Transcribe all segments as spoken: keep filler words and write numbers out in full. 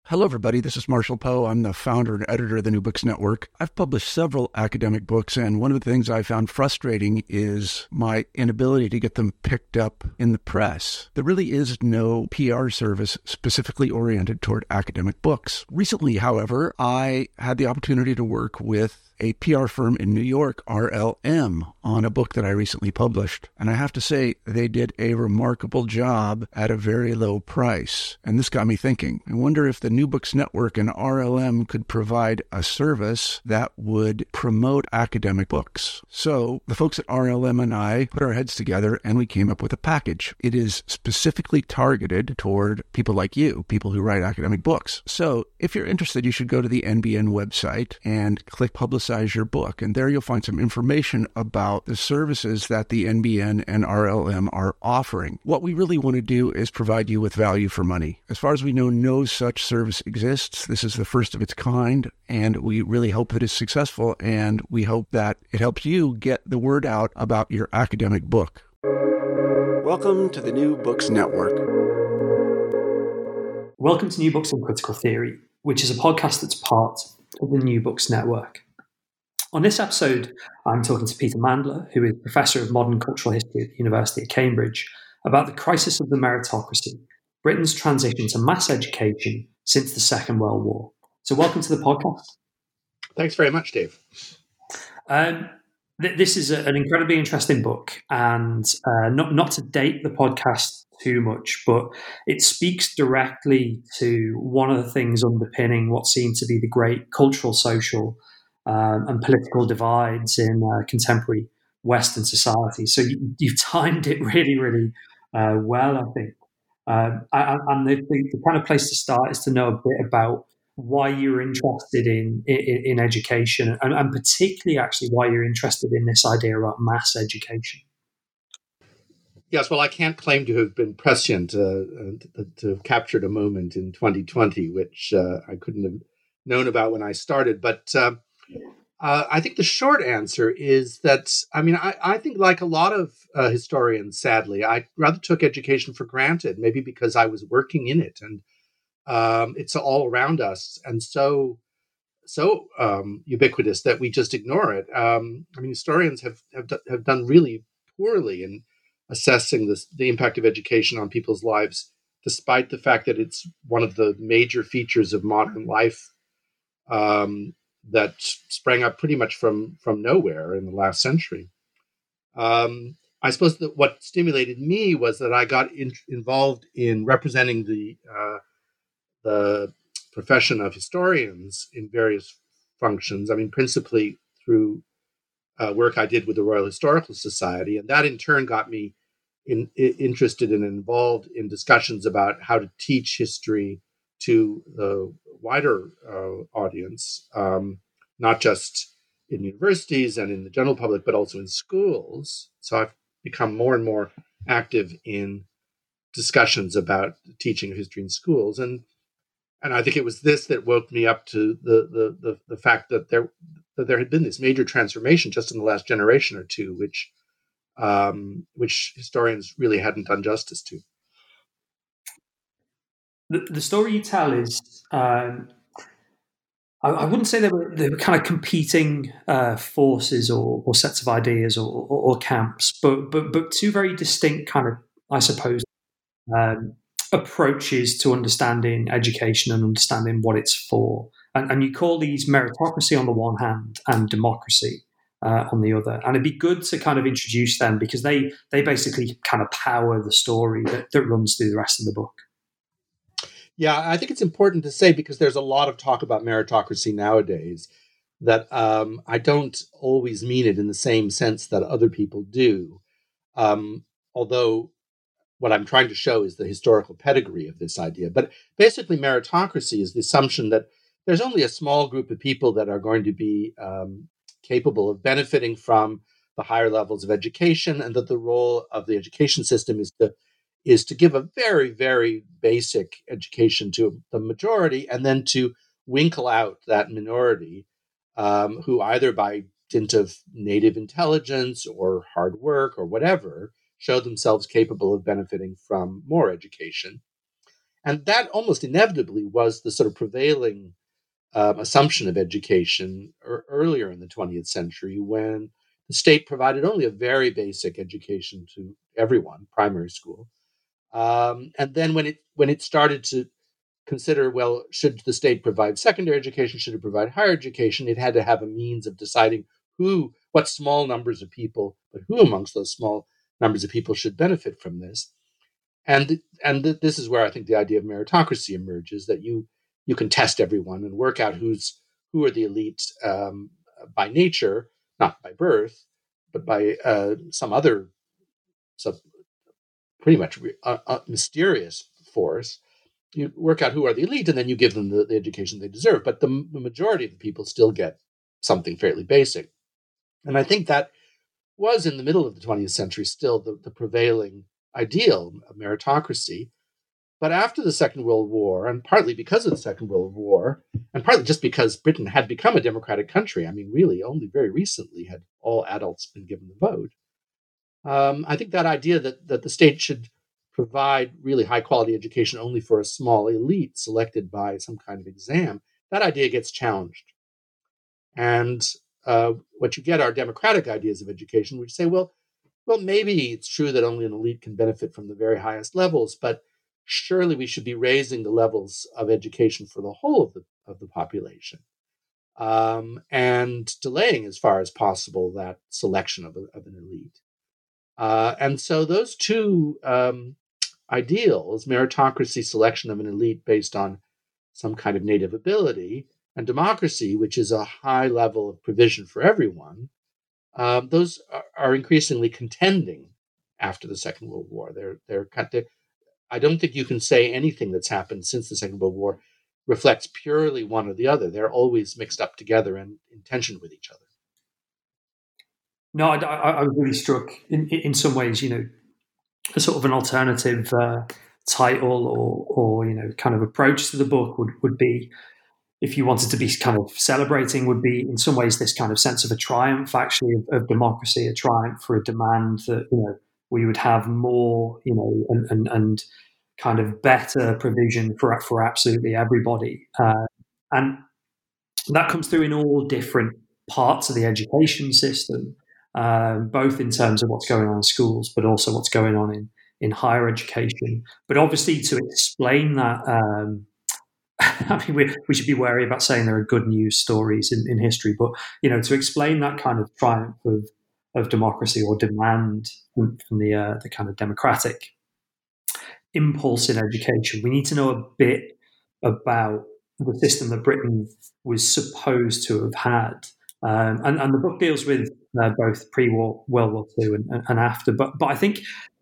Hello, everybody. This is Marshall Poe. I'm the founder and editor of the New Books Network. I've published several academic books, and one of the things I found frustrating is my inability to get them picked up in the press. There really is no P R service specifically oriented toward academic books. Recently, however, I had the opportunity to work with a P R firm in New York, R L M, on a book that I recently published. And I have to say, they did a remarkable job at a very low price. And this got me thinking. I wonder if the New Books Network and R L M could provide a service that would promote academic books. So the folks at R L M and I put our heads together and we came up with a package. It is specifically targeted toward people like you, people who write academic books. So if you're interested, you should go to the N B N website and click Publicize your book. And there you'll find some information about the services that the N B N and R L M are offering. What we really want to do is provide you with value for money. As far as we know, no such service exists. This is the first of its kind, and we really hope that it's successful, and we hope that it helps you get the word out about your academic book. Welcome to the New Books Network. Welcome to New Books in Critical Theory, which is a podcast that's part of the New Books Network. On this episode, I'm talking to Peter Mandler, who is Professor of Modern Cultural History at the University of Cambridge, about the crisis of the meritocracy, Britain's transition to mass education since the Second World War. So welcome to the podcast. Thanks very much, Dave. Um, th- this is a, an incredibly interesting book, and uh, not, not to date the podcast too much, but it speaks directly to one of the things underpinning what seem to be the great cultural, social, Um, and political divides in uh, contemporary Western society. So you, you've timed it really, really uh, well, I think. Um, and and the, the, the kind of place to start is to know a bit about why you're interested in in, in education, and, and particularly actually why you're interested in this idea about mass education. Yes, well, I can't claim to have been prescient, uh, uh, to have captured a moment in twenty twenty, which uh, I couldn't have known about when I started. But um, Uh, I think the short answer is that, I mean, I, I think like a lot of uh, historians, sadly, I rather took education for granted, maybe because I was working in it, and um, it's all around us and so so um, ubiquitous that we just ignore it. Um, I mean, historians have, have, have done really poorly in assessing this, the impact of education on people's lives, despite the fact that it's one of the major features of modern life. Um, that sprang up pretty much from, from nowhere in the last century. Um, I suppose that what stimulated me was that I got in, involved in representing the uh, the profession of historians in various functions. I mean, principally through uh, work I did with the Royal Historical Society, and that in turn got me in, in, interested and involved in discussions about how to teach history to the wider uh, audience, um, not just in universities and in the general public, but also in schools. So I've become more and more active in discussions about teaching of history in schools. And and I think it was this that woke me up to the the the, the fact that there that there had been this major transformation just in the last generation or two, which um, which historians really hadn't done justice to. The, the story you tell is, um, I, I wouldn't say they were, they were kind of competing uh, forces or, or sets of ideas or, or, or camps, but, but but two very distinct kind of, I suppose, um, approaches to understanding education and understanding what it's for. And, and you call these meritocracy on the one hand and democracy uh, on the other. And it'd be good to kind of introduce them because they they basically kind of power the story that, that runs through the rest of the book. Yeah, I think it's important to say, because there's a lot of talk about meritocracy nowadays, that um, I don't always mean it in the same sense that other people do. Um, although what I'm trying to show is the historical pedigree of this idea. But basically, meritocracy is the assumption that there's only a small group of people that are going to be um, capable of benefiting from the higher levels of education, and that the role of the education system is to is to give a very, very basic education to the majority, and then to winkle out that minority um, who either by dint of native intelligence or hard work or whatever, show themselves capable of benefiting from more education. And that almost inevitably was the sort of prevailing um, assumption of education er- earlier in the twentieth century, when the state provided only a very basic education to everyone, primary school. Um, and then when it when it started to consider, well, should the state provide secondary education, should it provide higher education, it had to have a means of deciding who, what small numbers of people, but who amongst those small numbers of people should benefit from this. And and th- this is where I think the idea of meritocracy emerges, that you you can test everyone and work out who's who are the elite um, by nature, not by birth, but by uh, some other, some pretty much uh, uh, mysterious force. You work out who are the elite, and then you give them the, the education they deserve. But the, the majority of the people still get something fairly basic. And I think that was, in the middle of the twentieth century, still the, the prevailing ideal of meritocracy. But after the Second World War, and partly because of the Second World War, and partly just because Britain had become a democratic country, I mean, really, only very recently had all adults been given the vote. Um, I think that idea that, that the state should provide really high quality education only for a small elite selected by some kind of exam, that idea gets challenged. And uh, what you get are democratic ideas of education, which say, well, well, maybe it's true that only an elite can benefit from the very highest levels, but surely we should be raising the levels of education for the whole of the of the population, um, and delaying as far as possible that selection of, a, of an elite. Uh, and so those two um, ideals, meritocracy, selection of an elite based on some kind of native ability, and democracy, which is a high level of provision for everyone, um, those are, are increasingly contending after the Second World War. They're, they're, they're, I don't think you can say anything that's happened since the Second World War reflects purely one or the other. They're always mixed up together and in tension with each other. No, I, I, I was really struck in, in some ways, you know, a sort of an alternative uh, title or, or, you know, kind of approach to the book would, would be, if you wanted to be kind of celebrating, would be in some ways this kind of sense of a triumph, actually, of, of democracy, a triumph for a demand that, you know, we would have more, you know, and, and, and kind of better provision for, for absolutely everybody. Uh, and that comes through in all different parts of the education system. Um, both in terms of what's going on in schools, but also what's going on in, in higher education. But obviously, to explain that, um, I mean, we, we should be wary about saying there are good news stories in, in history, but, you know, to explain that kind of triumph of, of democracy or demand from, from the uh, the kind of democratic impulse in education, we need to know a bit about the system that Britain was supposed to have had. Um, and, and the book deals with uh, both pre-war, World War Two, and, and after. But but I think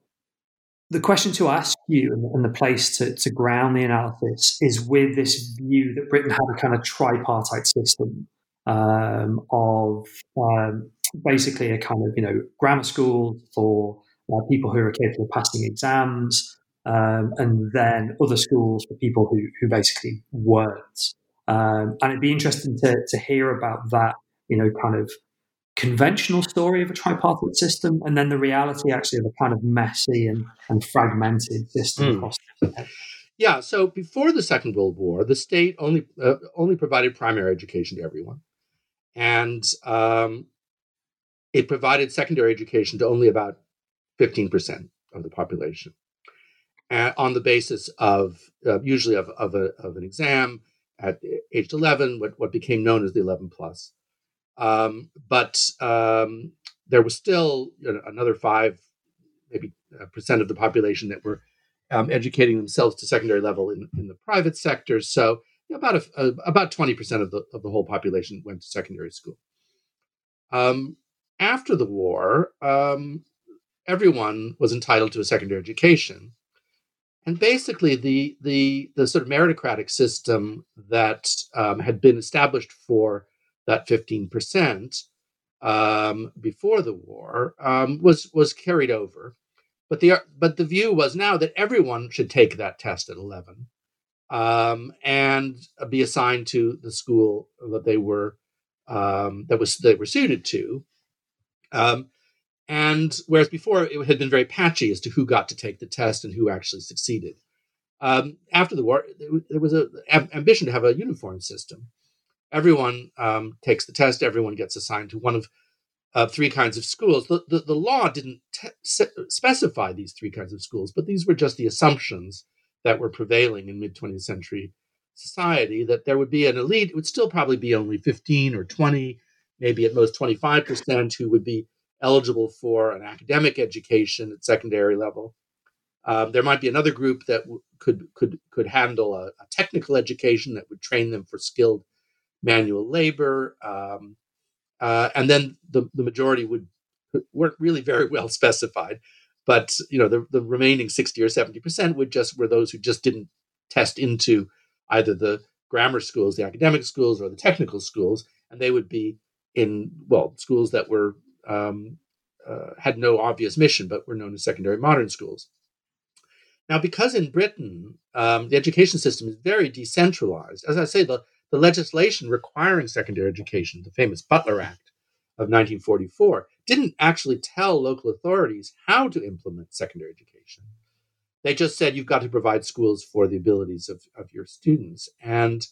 the question to ask you, and, and the place to, to ground the analysis, is with this view that Britain had a kind of tripartite system um, of um, basically a kind of, you know, grammar school for uh, people who are capable of passing exams, um, and then other schools for people who who basically weren't. Um, and it'd be interesting to to hear about that, you know, kind of conventional story of a tripartite system, and then the reality actually of a kind of messy and, and fragmented system mm. across the country. Yeah, so before the Second World War, the state only uh, only provided primary education to everyone, and um, it provided secondary education to only about fifteen percent of the population, uh, on the basis of uh, usually of of, a, of an exam at age eleven, what what became known as the eleven plus. Um, but um, there was still, you know, another five, maybe uh, percent of the population that were um, educating themselves to secondary level in, in the private sector. So you know, about a, a, about twenty percent of the of the whole population went to secondary school. Um, after the war, um, everyone was entitled to a secondary education, and basically the the the sort of meritocratic system that um, had been established for that fifteen percent um, before the war um, was was carried over, but the but the view was now that everyone should take that test at eleven um, and be assigned to the school that they were um, that was they were suited to, um, and whereas before it had been very patchy as to who got to take the test and who actually succeeded. Um, after the war, there was an ambition to have a uniform system. Everyone um, takes the test. Everyone gets assigned to one of uh, three kinds of schools. The, the, the law didn't te- specify these three kinds of schools, but these were just the assumptions that were prevailing in mid-twentieth century society, that there would be an elite. It would still probably be only fifteen or twenty, maybe at most twenty-five percent who would be eligible for an academic education at secondary level. Um, there might be another group that w- could could could handle a, a technical education that would train them for skilled manual labor, um, uh, and then the, the majority would weren't really very well specified. But you know, the, the remaining sixty or seventy percent would just were those who just didn't test into either the grammar schools, the academic schools, or the technical schools, and they would be in well schools that were um, uh, had no obvious mission, but were known as secondary modern schools. Now, because in Britain, um, the education system is very decentralized, as I say, the, the legislation requiring secondary education, the famous Butler Act of nineteen forty-four, didn't actually tell local authorities how to implement secondary education. They just said, you've got to provide schools for the abilities of, of your students. And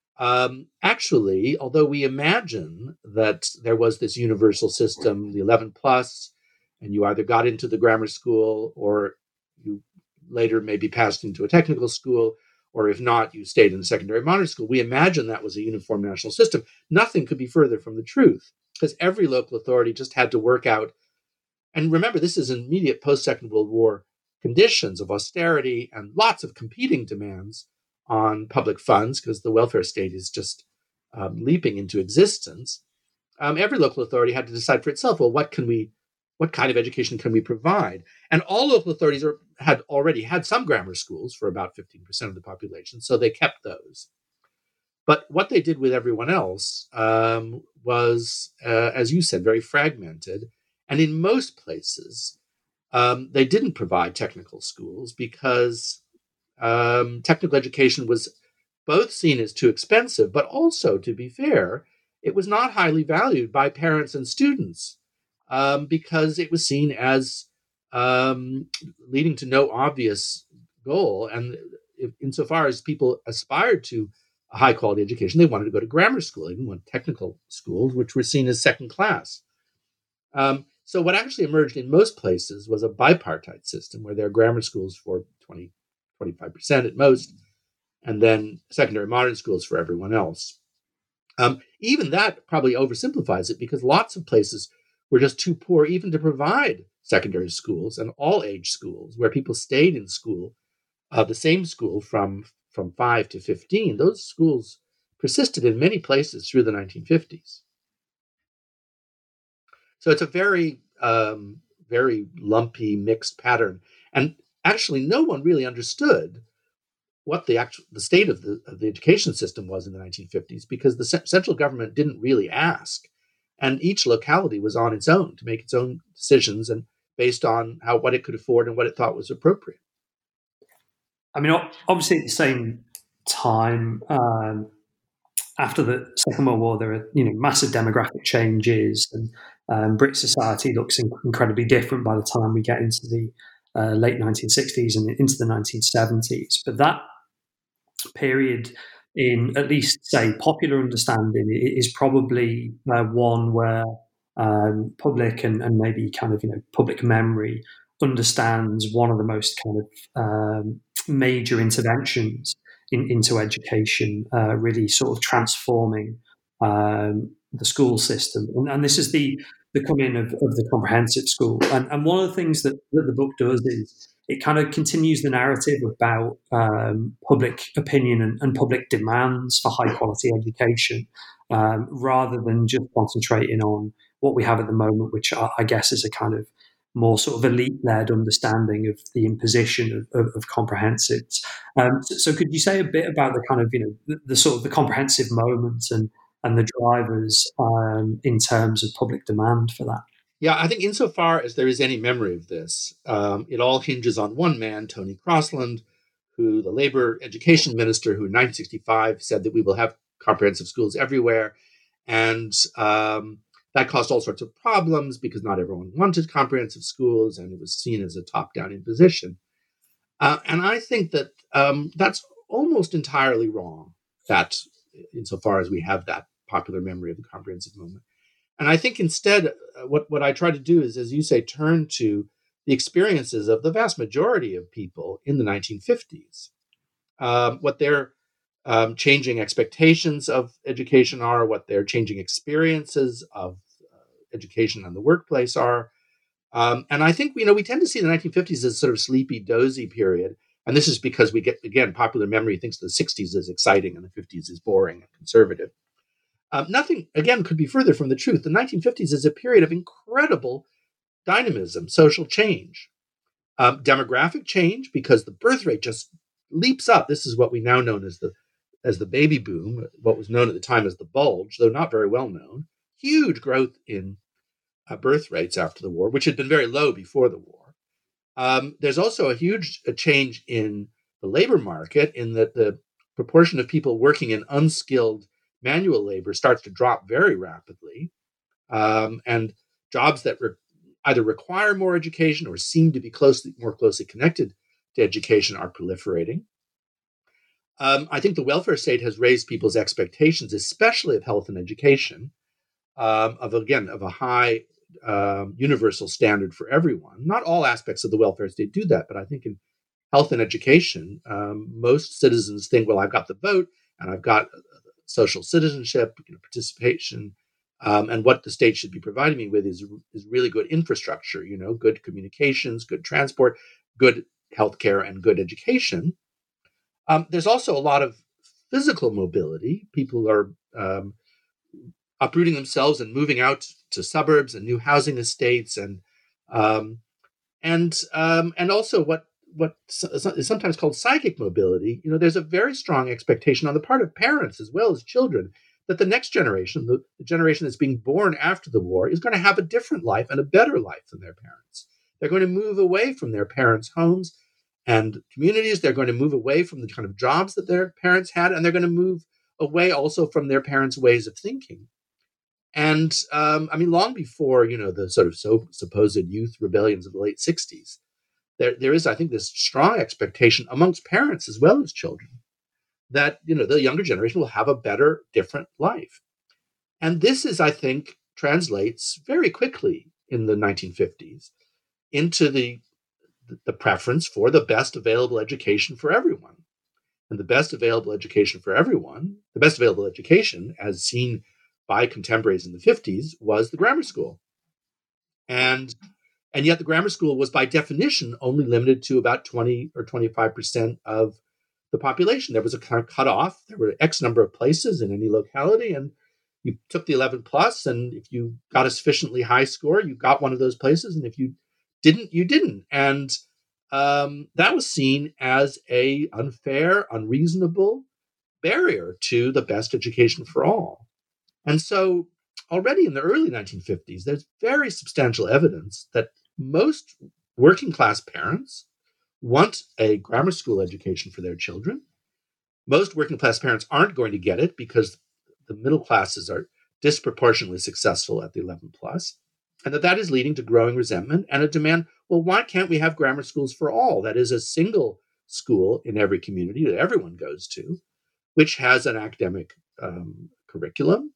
um, actually, although we imagine that there was this universal system, the eleven plus, and you either got into the grammar school or you later maybe passed into a technical school, or if not, you stayed in the secondary modern school. We imagine that was a uniform national system. Nothing could be further from the truth, because every local authority just had to work out. And remember, this is immediate post-Second World War conditions of austerity and lots of competing demands on public funds, because the welfare state is just um, leaping into existence. Um, every local authority had to decide for itself, well, what can we What kind of education can we provide? And all local authorities are, had already had some grammar schools for about fifteen percent of the population, so they kept those. But what they did with everyone else um, was, uh, as you said, very fragmented. And in most places, um, they didn't provide technical schools because um, technical education was both seen as too expensive, but also, to be fair, it was not highly valued by parents and students. Um, because it was seen as um, leading to no obvious goal. And if, insofar as people aspired to a high quality education, they wanted to go to grammar school, even went technical schools, which were seen as second class. Um, so what actually emerged in most places was a bipartite system where there are grammar schools for twenty, twenty-five percent at most, and then secondary modern schools for everyone else. Um, even that probably oversimplifies it, because lots of places were just too poor even to provide secondary schools and all age schools where people stayed in school, uh, the same school from, from five to fifteen. Those schools persisted in many places through the nineteen fifties. So it's a very, um, very lumpy, mixed pattern. And actually, no one really understood what the actual the state of the, of the education system was in the nineteen fifties, because the c- central government didn't really ask. And each locality was on its own to make its own decisions, and based on how what it could afford and what it thought was appropriate. I mean, obviously, at the same time, um, after the Second World War, there are you know massive demographic changes, and um, British society looks in- incredibly different by the time we get into the uh, late nineteen sixties and into the nineteen seventies. But that period, in at least say popular understanding, is probably uh, one where um, public and, and maybe kind of you know public memory understands one of the most kind of um, major interventions in, into education, uh, really sort of transforming um, the school system, and, and this is the the coming of, of the comprehensive school. And, and one of the things that, that the book does is it kind of continues the narrative about um, public opinion and, and public demands for high quality education, um, rather than just concentrating on what we have at the moment, which I, I guess is a kind of more sort of elite-led understanding of the imposition of, of, of comprehensives. Um, so, so could you say a bit about the kind of, you know, the, the sort of the comprehensive moment and, and the drivers um, in terms of public demand for that? Yeah, I think insofar as there is any memory of this, um, it all hinges on one man, Tony Crosland, who the Labour education minister, who in nineteen sixty-five said that we will have comprehensive schools everywhere. And um, that caused all sorts of problems because not everyone wanted comprehensive schools, and it was seen as a top-down imposition. Uh, and I think that um, that's almost entirely wrong, that insofar as we have that popular memory of the comprehensive moment. And I think instead, uh, what, what I try to do is, as you say, turn to the experiences of the vast majority of people in the nineteen fifties, um, what their um, changing expectations of education are, what their changing experiences of uh, education and the workplace are. Um, and I think, you know, we tend to see the nineteen fifties as sort of sleepy, dozy period. And this is because we get, again, popular memory thinks the sixties is exciting and the fifties is boring and conservative. Um, nothing, again, could be further from the truth. The nineteen fifties is a period of incredible dynamism, social change, um, demographic change, because the birth rate just leaps up. This is what we now know as the as the baby boom, what was known at the time as the bulge, though not very well known. Huge growth in uh, birth rates after the war, which had been very low before the war. Um, there's also a huge a change in the labor market, in that the proportion of people working in unskilled manual labor starts to drop very rapidly. Um, and jobs that re- either require more education or seem to be closely more closely connected to education are proliferating. Um, I think the welfare state has raised people's expectations, especially of health and education, um, of again of a high um, universal standard for everyone. Not all aspects of the welfare state do that, but I think in health and education, um, most citizens think, well, I've got the vote and I've got social citizenship, you know, participation, um, and what the state should be providing me with is is really good infrastructure. You know, good communications, good transport, good healthcare, and good education. Um, there's also a lot of physical mobility. People are um, uprooting themselves and moving out to suburbs and new housing estates, and um, and um, and also what what is sometimes called psychic mobility. You know, there's a very strong expectation on the part of parents as well as children that the next generation, the, the generation that's being born after the war, is going to have a different life and a better life than their parents. They're going to move away from their parents' homes and communities. They're going to move away from the kind of jobs that their parents had, and they're going to move away also from their parents' ways of thinking. And um, I mean, long before, you know, the sort of so, supposed youth rebellions of the late sixties, there, there is, I think, this strong expectation amongst parents as well as children that, you know, the younger generation will have a better, different life. And this is, I think, translates very quickly in the nineteen fifties into the, the preference for the best available education for everyone. And the best available education for everyone, the best available education, as seen by contemporaries in the fifties, was the grammar school. And and yet the grammar school was by definition only limited to about twenty or twenty-five percent of the population. There was a kind of cutoff. There were X number of places in any locality, and you took the eleven plus, and if you got a sufficiently high score, you got one of those places, and if you didn't, you didn't. And um, that was seen as a unfair, unreasonable barrier to the best education for all. And so already in the early nineteen fifties, there's very substantial evidence that most working class parents want a grammar school education for their children. Most working class parents aren't going to get it because the middle classes are disproportionately successful at the eleven plus, and that that is leading to growing resentment and a demand, well, why can't we have grammar schools for all? That is a single school in every community that everyone goes to, which has an academic um, curriculum,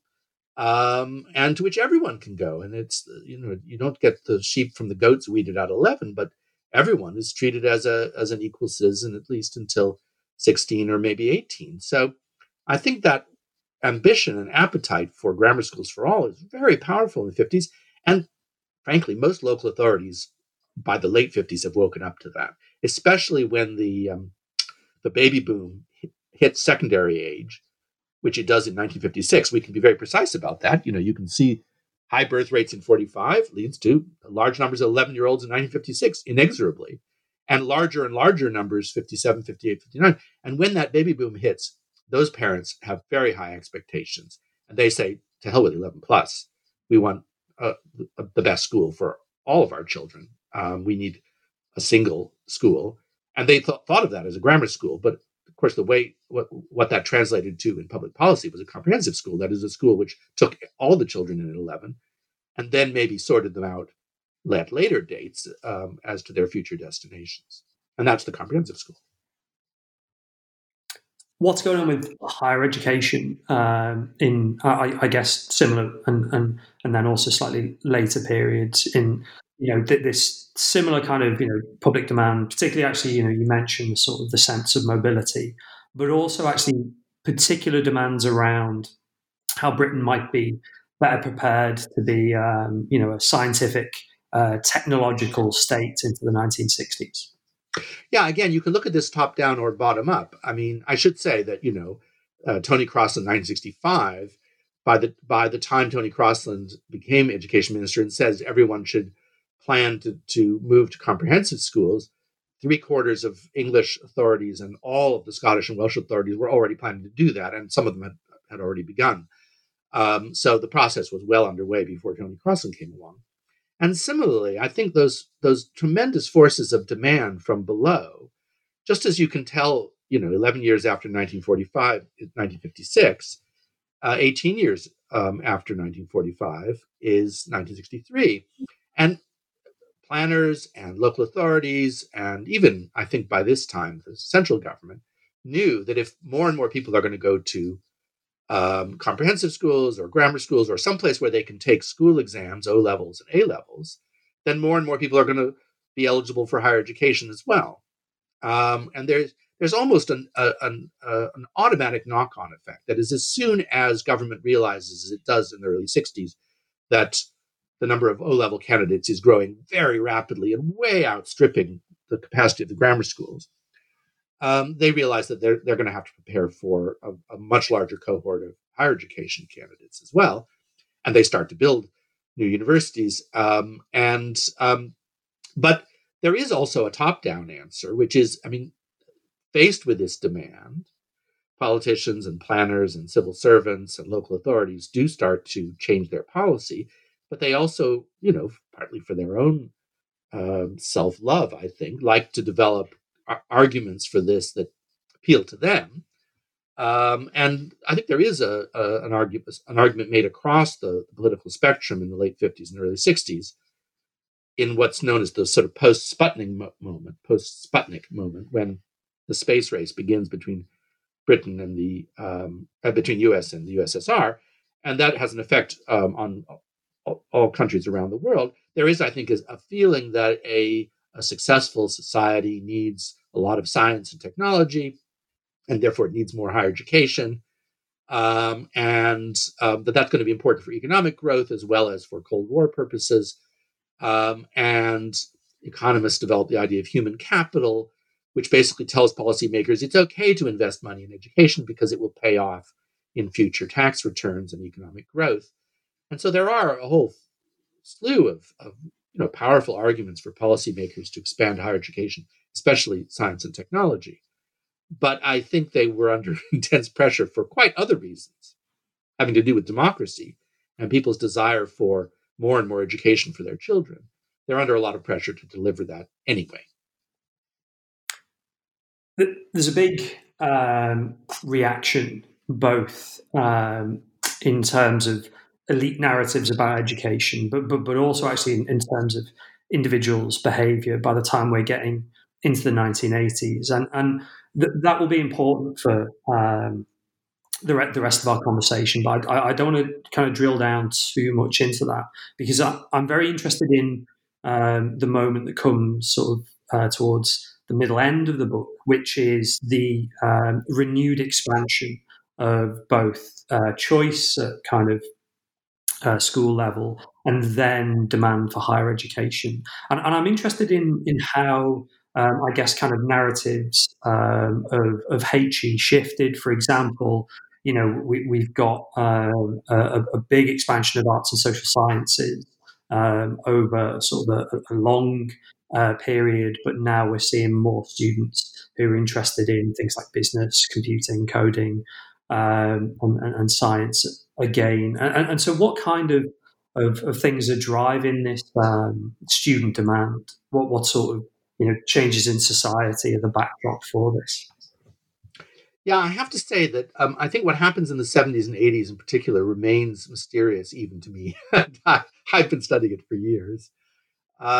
um, and to which everyone can go. And it's, you know, you don't get the sheep from the goats weeded at eleven, but everyone is treated as a as an equal citizen, at least until sixteen or maybe eighteen. So I think that ambition and appetite for grammar schools for all is very powerful in the fifties. And frankly, most local authorities by the late fifties have woken up to that, especially when the um, the baby boom hit secondary age, which it does in nineteen fifty-six. We can be very precise about that. You know, you can see high birth rates in forty-five leads to large numbers of eleven-year-olds in nineteen fifty-six, inexorably, and larger and larger numbers, fifty-seven, fifty-eight, fifty-nine. And when that baby boom hits, those parents have very high expectations. And they say, to hell with eleven plus. We want uh, the best school for all of our children. Um, we need a single school. And they th- thought of that as a grammar school. But of course, the way what, what that translated to in public policy was a comprehensive school. That is a school which took all the children in at eleven and then maybe sorted them out at later dates um, as to their future destinations. And that's the comprehensive school. What's going on with higher education um, in, I, I guess, similar and, and and then also slightly later periods in, you know, th- this similar kind of, you know, public demand, particularly actually, you know, you mentioned sort of the sense of mobility, but also actually particular demands around how Britain might be better prepared to be, um, you know, a scientific, uh, technological state into the nineteen sixties. Yeah, again, you can look at this top down or bottom up. I mean, I should say that, you know, uh, Tony Crosland in nineteen sixty-five, by the by the time Tony Crosland became education minister and says everyone should plan to, to move to comprehensive schools, three quarters of English authorities and all of the Scottish and Welsh authorities were already planning to do that, and some of them had, had already begun. Um, so the process was well underway before Tony Crosland came along. And similarly, I think those those tremendous forces of demand from below, just as you can tell, you know, eleven years after nineteen forty-five, nineteen fifty-six, uh, eighteen years um, after nineteen forty-five is nineteen sixty-three. And planners and local authorities, and even, I think by this time, the central government, knew that if more and more people are going to go to Um, comprehensive schools or grammar schools or someplace where they can take school exams, O levels and A levels, then more and more people are going to be eligible for higher education as well. Um, and there's there's almost an, a, an, uh, an automatic knock-on effect. That is, as soon as government realizes, as it does in the early sixties, that the number of O-level candidates is growing very rapidly and way outstripping the capacity of the grammar schools, Um, they realize that they're they're going to have to prepare for a, a much larger cohort of higher education candidates as well, and they start to build new universities. Um, and um, but there is also a top-down answer, which is, I mean, faced with this demand, politicians and planners and civil servants and local authorities do start to change their policy, but they also, you know, partly for their own um, self-love, I think, like to develop arguments for this that appeal to them. Um, and I think there is a, a an argument an argument made across the political spectrum in the late fifties and early sixties in what's known as the sort of post-Sputnik mo- moment, post-Sputnik moment, when the space race begins between Britain and the um, uh, between U S and the U S S R, and that has an effect um, on all, all countries around the world. There is, I think, is a feeling that a a successful society needs a lot of science and technology, and therefore it needs more higher education, um, and um, that that's going to be important for economic growth as well as for Cold War purposes. Um, and economists develop the idea of human capital, which basically tells policymakers it's okay to invest money in education because it will pay off in future tax returns and economic growth. And so there are a whole slew of, of you know, powerful arguments for policymakers to expand higher education, especially science and technology. But I think they were under intense pressure for quite other reasons, having to do with democracy and people's desire for more and more education for their children. They're under a lot of pressure to deliver that anyway. There's a big um, reaction, both um, in terms of elite narratives about education, but but, but also actually in, in terms of individuals' behaviour by the time we're getting into the nineteen eighties. And, and th- that will be important for um, the, re- the rest of our conversation. But I, I don't want to kind of drill down too much into that, because I, I'm very interested in um, the moment that comes sort of uh, towards the middle end of the book, which is the um, renewed expansion of both uh, choice at kind of uh, school level and then demand for higher education. And, and I'm interested in in how, um, I guess, kind of narratives um, of, of H E shifted. For example, you know, we, we've got um, a, a big expansion of arts and social sciences um, over sort of a, a long uh, period, but now we're seeing more students who are interested in things like business, computing, coding, um, and, and, and science again. And, and so what kind of, of, of things are driving this um, student demand? What, what sort of, you know, changes in society are the backdrop for this? Yeah, I have to say that um, I think what happens in the seventies and eighties in particular remains mysterious even to me. I've been studying it for years. Um,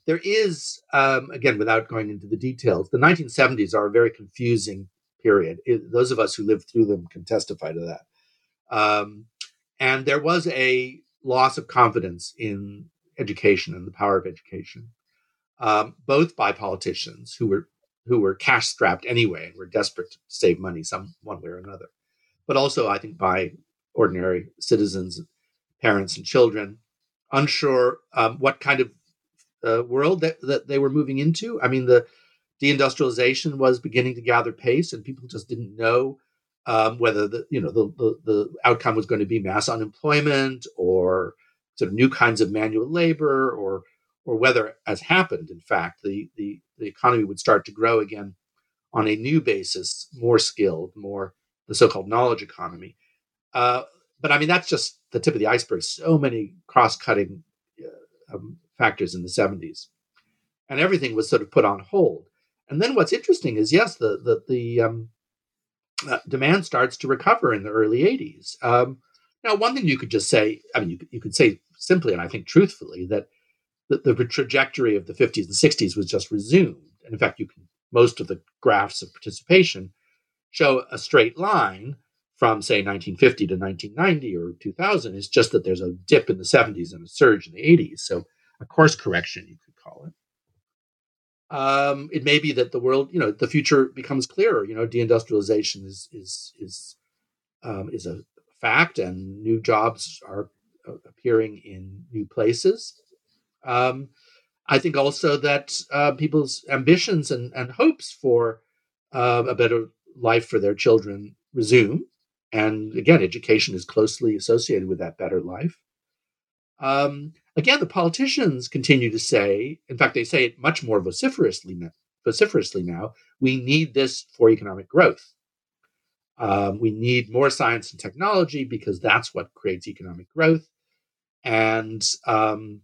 there is, um, again, without going into the details, the nineteen seventies are a very confusing period. It, those of us who lived through them can testify to that. Um, and there was a loss of confidence in education and the power of education, um, both by politicians who were who were cash strapped anyway and were desperate to save money some one way or another, but also I think by ordinary citizens, parents and children, unsure um, what kind of uh, world that, that they were moving into. I mean, the deindustrialization was beginning to gather pace, and people just didn't know um, whether the you know the, the the outcome was going to be mass unemployment or sort of new kinds of manual labor, or or whether, as happened, in fact, the the the economy would start to grow again on a new basis, more skilled, more the so-called knowledge economy. Uh, but I mean, that's just the tip of the iceberg. So many cross-cutting uh, um, factors in the seventies, and everything was sort of put on hold. And then what's interesting is, yes, the the, the um, uh, demand starts to recover in the early eighties. Um, now, one thing you could just say, I mean, you, you could say simply, and I think truthfully, that the, the trajectory of the fifties and sixties was just resumed. And in fact, you can most of the graphs of participation show a straight line from, say, nineteen fifty to nineteen ninety or two thousand. It's just that there's a dip in the seventies and a surge in the eighties. So a course correction, you could call it. Um, it may be that the world, you know, the future becomes clearer. You know, deindustrialization is is is um, is a fact, and new jobs are uh, appearing in new places. Um, I think also that uh, people's ambitions and, and hopes for uh, a better life for their children resume. And again, education is closely associated with that better life. Um, again, the politicians continue to say, in fact, they say it much more vociferously now, vociferously now, we need this for economic growth. Um, we need more science and technology because that's what creates economic growth. And um,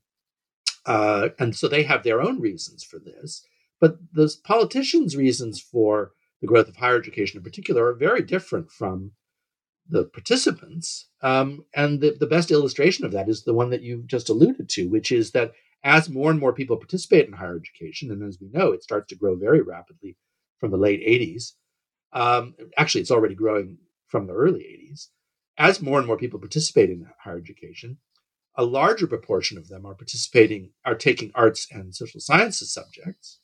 uh, and so they have their own reasons for this. But the politicians' reasons for the growth of higher education in particular are very different from the participants. Um, and the, the best illustration of that is the one that you just alluded to, which is that as more and more people participate in higher education, and as we know, it starts to grow very rapidly from the late eighties. Um, actually, it's already growing from the early eighties. As more and more people participate in higher education, a larger proportion of them are participating, are taking arts and social sciences subjects,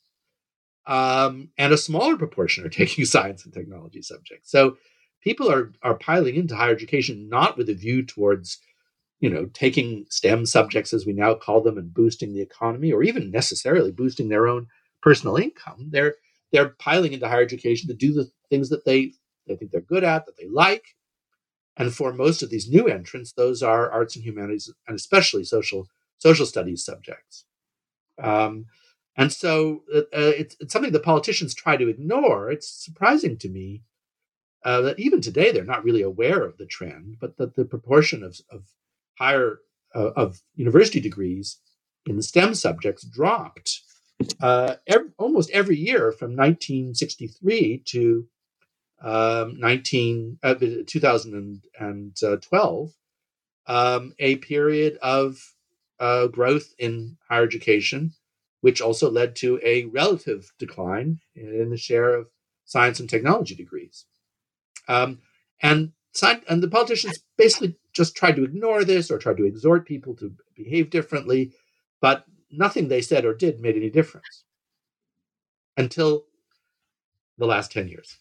um, and a smaller proportion are taking science and technology subjects. So people are are piling into higher education not with a view towards, you know, taking STEM subjects, as we now call them, and boosting the economy, or even necessarily boosting their own personal income. They're they're piling into higher education to do the things that they they think they're good at, that they like. And for most of these new entrants, those are arts and humanities, and especially social social studies subjects. Um, and so uh, it's, it's something that politicians try to ignore. It's surprising to me uh, that even today they're not really aware of the trend, but that the proportion of, of higher uh, of university degrees in the STEM subjects dropped uh, every, almost every year from nineteen sixty-three to Um, nineteen, uh, two thousand twelve, um, a period of uh, growth in higher education, which also led to a relative decline in the share of science and technology degrees. Um, and, and the politicians basically just tried to ignore this or tried to exhort people to behave differently, but nothing they said or did made any difference until the last ten years.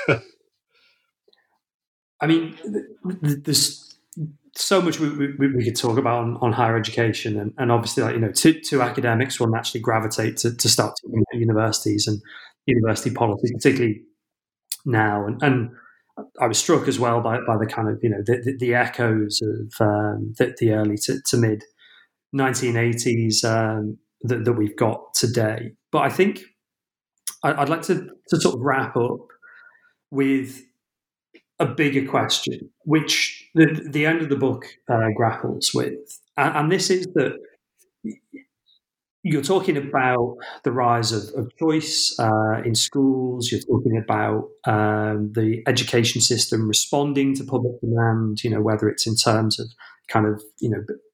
I mean, there's so much we, we, we could talk about on, on higher education, and, and obviously, like, you know, two, two academics will naturally gravitate to, to start talking about universities and university policy, particularly now. And, and I was struck as well by, by the kind of, you know, the, the, the echoes of um, the, the early to, to mid nineteen eighties um, that, that we've got today. But I think I'd like to, to sort of wrap up with a bigger question, which the, the end of the book uh, grapples with. And, and this is that you're talking about the rise of, of choice uh, in schools. You're talking about um, the education system responding to public demand, you know, whether it's in terms of kind of, you know,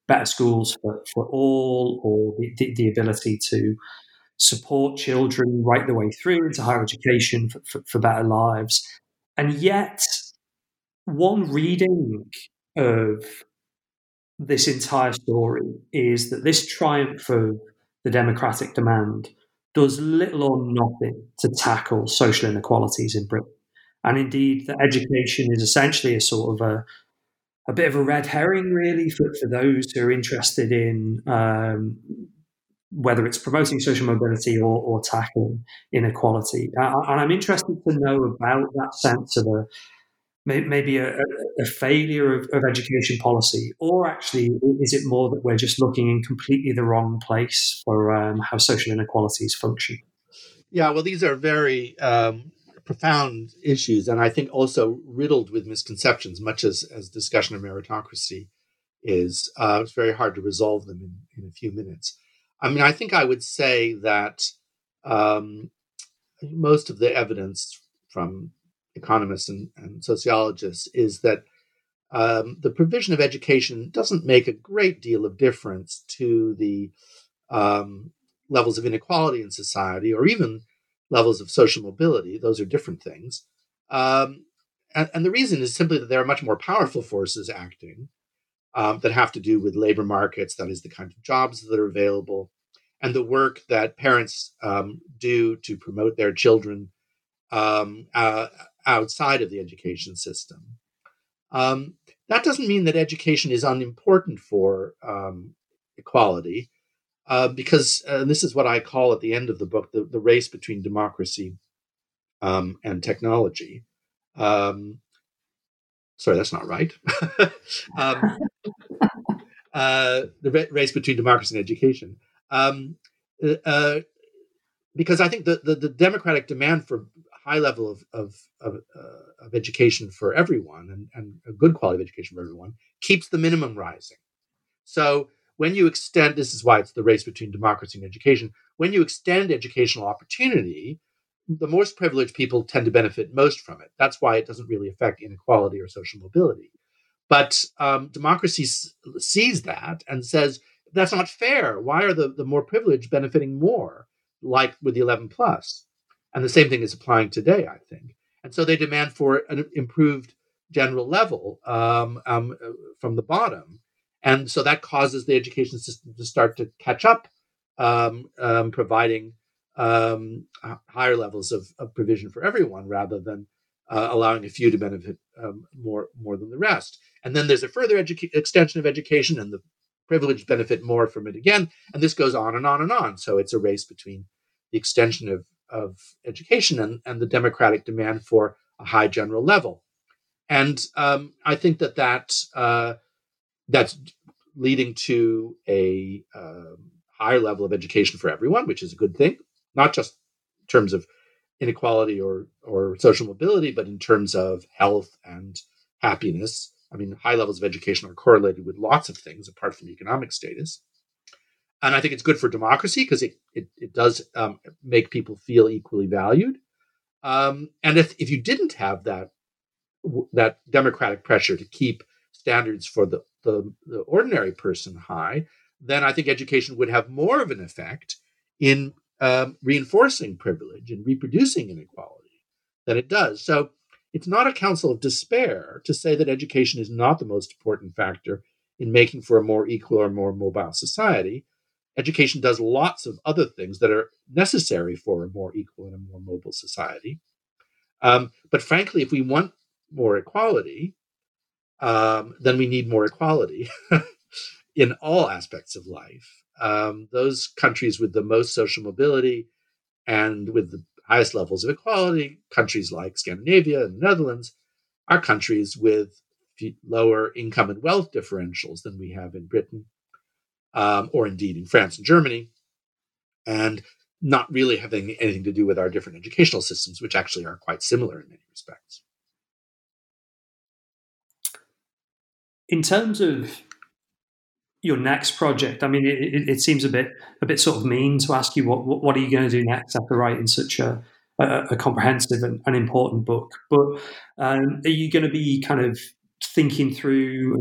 better schools for, for all, or the, the, the ability to support children right the way through into higher education for, for, for better lives. And yet, one reading of this entire story is that this triumph of the democratic demand does little or nothing to tackle social inequalities in Britain. And indeed, that education is essentially a sort of a, a bit of a red herring, really, for, for those who are interested in um, whether it's promoting social mobility or, or tackling inequality. Uh, and I'm interested to know about that sense of a maybe a, a failure of, of education policy, or actually is it more that we're just looking in completely the wrong place for um, how social inequalities function? Yeah, well, these are very um, profound issues, and I think also riddled with misconceptions, much as, as discussion of meritocracy is. Uh, it's very hard to resolve them in, in a few minutes. I mean, I think I would say that um, most of the evidence from economists and, and sociologists is that um, the provision of education doesn't make a great deal of difference to the um, levels of inequality in society, or even levels of social mobility. Those are different things. Um, and, and the reason is simply that there are much more powerful forces acting um, that have to do with labor markets, that is, the kind of jobs that are available, and the work that parents um, do to promote their children um, uh, outside of the education system. Um, that doesn't mean that education is unimportant for um, equality, uh, because uh, this is what I call at the end of the book the, the race between democracy um, and technology. Um, sorry, that's not right. um, uh, the ra- race between democracy and education. Um, uh, because I think the, the, the democratic demand for high level of of of, uh, of education for everyone, and, and a good quality of education for everyone, keeps the minimum rising. So when you extend, this is why it's the race between democracy and education. When you extend educational opportunity, the most privileged people tend to benefit most from it. That's why it doesn't really affect inequality or social mobility. But um, democracy s- sees that and says, that's not fair. Why are the, the more privileged benefiting more, like with the eleven plus? And the same thing is applying today, I think. And so they demand for an improved general level um, um, from the bottom. And so that causes the education system to start to catch up, um, um, providing um, higher levels of, of provision for everyone, rather than uh, allowing a few to benefit um, more more than the rest. And then there's a further educa- extension of education, and the privileged benefit more from it again. And this goes on and on and on. So it's a race between the extension of, of education and, and the democratic demand for a high general level. And um, I think that, that uh, that's leading to a um, higher level of education for everyone, which is a good thing, not just in terms of inequality or, or social mobility, but in terms of health and happiness. I mean, high levels of education are correlated with lots of things apart from economic status. And I think it's good for democracy because it, it, it does um, make people feel equally valued. Um, and if, if you didn't have that, that democratic pressure to keep standards for the, the, the ordinary person high, then I think education would have more of an effect in um, reinforcing privilege and reproducing inequality than it does. So it's not a counsel of despair to say that education is not the most important factor in making for a more equal or more mobile society. Education does lots of other things that are necessary for a more equal and a more mobile society. Um, but frankly, if we want more equality, um, then we need more equality in all aspects of life. Um, those countries with the most social mobility and with the highest levels of equality, countries like Scandinavia and the Netherlands, are countries with lower income and wealth differentials than we have in Britain, um, or indeed in France and Germany, and not really having anything to do with our different educational systems, which actually are quite similar in many respects. In terms of your next project, I mean, it, it, it seems a bit a bit sort of mean to ask you what what, what are you going to do next after writing such a, a, a comprehensive and an important book. But um, are you going to be kind of thinking through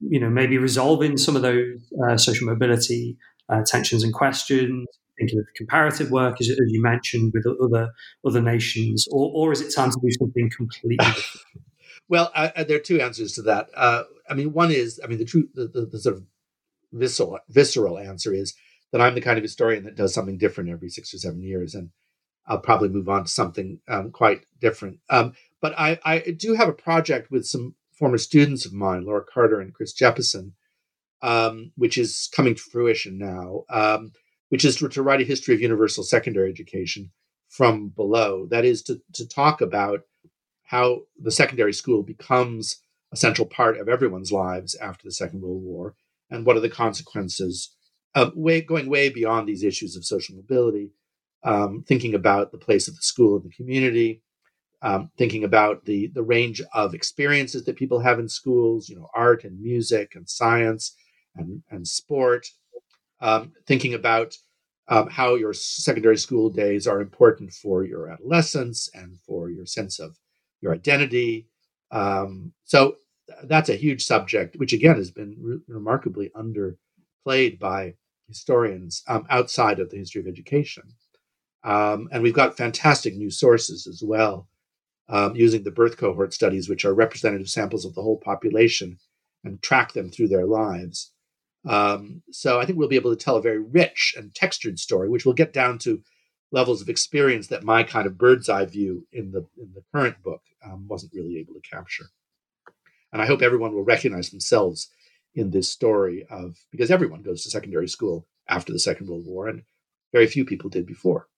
you know, maybe resolving some of those uh, social mobility uh, tensions and questions, thinking of comparative work, as, as you mentioned, with other other nations, or, or is it time to do something completely different? Well, I, I, there are two answers to that. Uh, I mean, one is, I mean, the true, the, the, the sort of visceral, visceral answer is that I'm the kind of historian that does something different every six or seven years, and I'll probably move on to something um, quite different. Um, but I, I do have a project with some former students of mine, Laura Carter and Chris Jeppesen, um, which is coming to fruition now, um, which is to, to write a history of universal secondary education from below. That is to, to talk about how the secondary school becomes a central part of everyone's lives after the Second World War, and what are the consequences of way, going way beyond these issues of social mobility, um, thinking about the place of the school in the community, um, thinking about the, the range of experiences that people have in schools, you know, art and music and science and, and sport, um, thinking about um, how your secondary school days are important for your adolescence and for your sense of your identity. Um, so that's a huge subject, which again has been re- remarkably underplayed by historians um, outside of the history of education. Um, and we've got fantastic new sources as well, um, using the birth cohort studies, which are representative samples of the whole population, and track them through their lives. Um, so I think we'll be able to tell a very rich and textured story, which will get down to levels of experience that my kind of bird's eye view in the in the current book um, wasn't really able to capture. And I hope everyone will recognize themselves in this story of, because everyone goes to secondary school after the Second World War, and very few people did before.